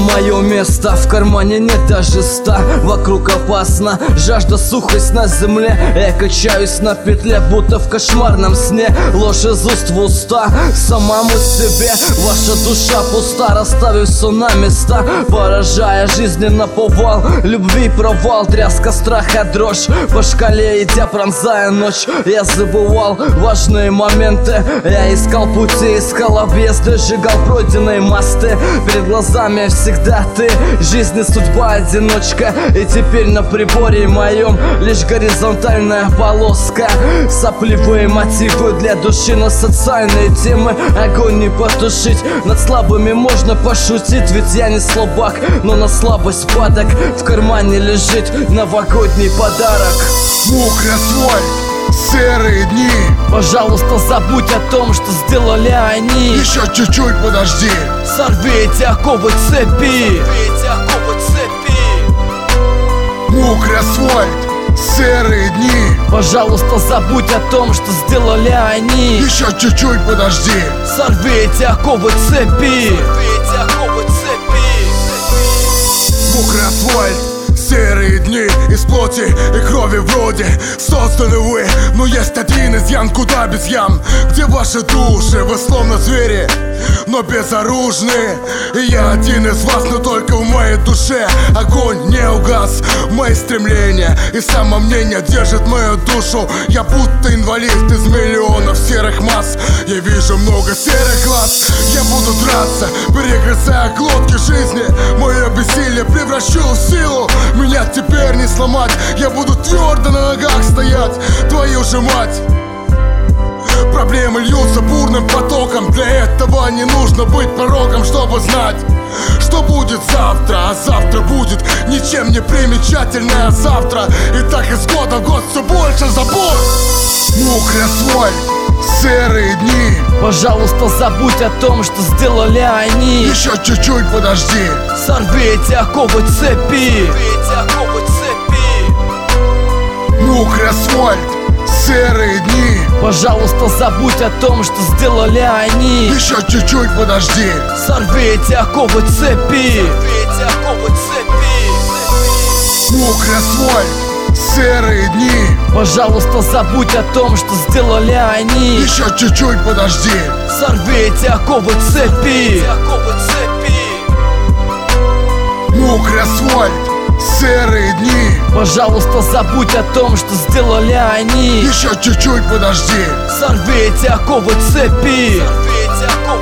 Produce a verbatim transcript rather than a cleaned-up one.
мое место, в кармане нет даже ста. Вокруг опасно, жажда, сухость на земле. Я качаюсь на петле, будто в кошмарном сне. Ложь из уст в уста, самому себе. Ваша душа пуста, расставив все на места, поражая жизни наповал. Любви провал, тряска, страха, дрожь по шкале идя, пронзая ночь. Я забывал важные моменты, я искал пути, искал объезды, сжигал пройденные мосты. Перед глазами всегда ты, жизнь и судьба одиночка. И теперь на приборе моем лишь горизонтальная полоска. Сопливые мотивы для души на социальные темы. Огонь не потушить, над слабыми можно пошутить. Ведь я не слабак, но на слабость падок. В кармане лежит новогодний подарок. Мокрый асфальт, серые дни. Пожалуйста, забудь о том, что сделали они. Еще чуть-чуть подожди. Сорви эти оковы цепи. Мокрый асфальт, серые дни. Пожалуйста, забудь о том, что сделали они. Еще чуть-чуть подожди. Сорви эти оковы цепи. Мокрый асфальт, серые дни. Из плоти и крови вроде созданы вы, но есть один изъян, куда без ям. Где ваши души, вы словно звери, но безоружные. И я один из вас, но только в моей душе огонь не угас. Мои стремления и самомнение держат мою душу. Я будто инвалид из миллионов серых масс. Я вижу много серых глаз. Я буду драться, перегрызая глотки жизни. Мое бессилие превращу в силу. Меня теперь не сломать. Я буду твердо на ногах стоять. Твою же мать. Проблемы льются бурным потоком. Для этого не нужно быть пророком, чтобы знать, что будет завтра. А завтра будет ничем не примечательное завтра. И так из года в год все больше забот. Мокрый асфальт, серые дни. Пожалуйста, забудь о том, что сделали они. Еще чуть-чуть подожди. Сорви эти оковы цепи. Мокрый асфальт, серые дни. Пожалуйста, забудь о том, что сделали они. Еще чуть-чуть подожди. Сорви эти оковы цепи. Мокрый асфальт, серые дни. Пожалуйста, забудь о том, что сделали они. Еще чуть-чуть подожди. Сорви эти оковы цепи. Мокрый асфальт, серые дни. Пожалуйста, забудь о том, что сделали они. Еще чуть-чуть подожди. Сорви эти оковы цепи.